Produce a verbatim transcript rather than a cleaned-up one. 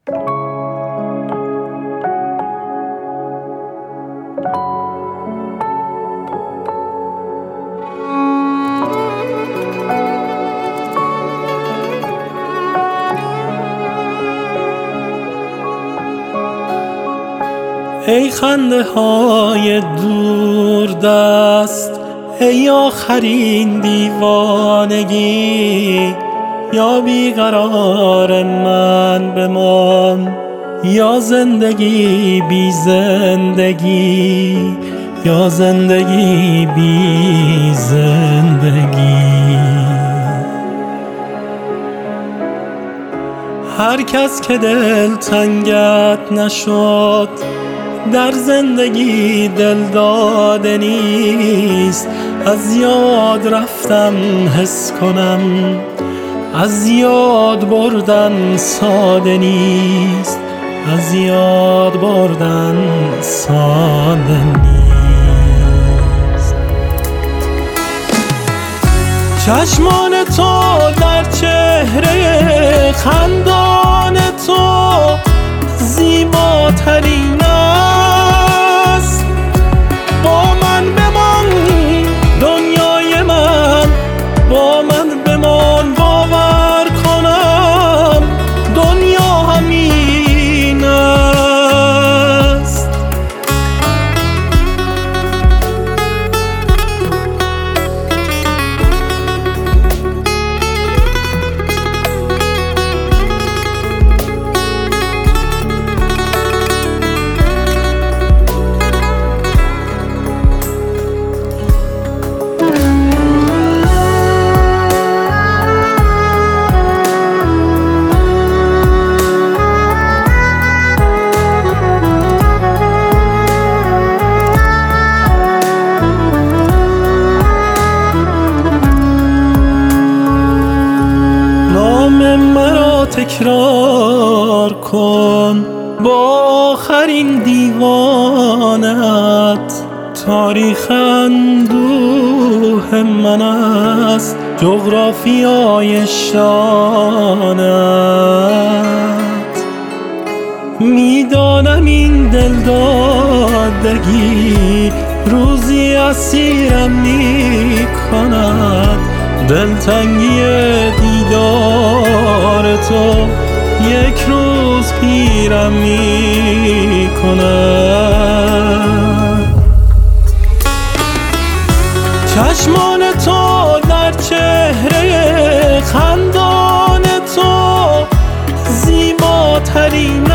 ای خنده های دور دست، ای آخرین دیوانگی، یا بیقرار من بمان یا زندگی بی زندگی، یا زندگی بی زندگی. هر کس که دل تنگت نشد در زندگی دل داده نیست. از یاد رفتم حس کنم، از یاد بردن ساده نیست، از یاد بردن ساده نیست. چشمان تو در چهره خندان تو زیباترین است. با من بمان دنیای من، با من بمان باور کنم دنیا همین است. مرا تکرار کن با آخرین دیوانت. تاریخ اندوه من است جغرافیای شانت. میدانم این دل دادگی روزی اسیرم می کند. دلتنگی دیدار تو یک روز پیرم می کند. چشمان تو در چهره خندان تو زیباترین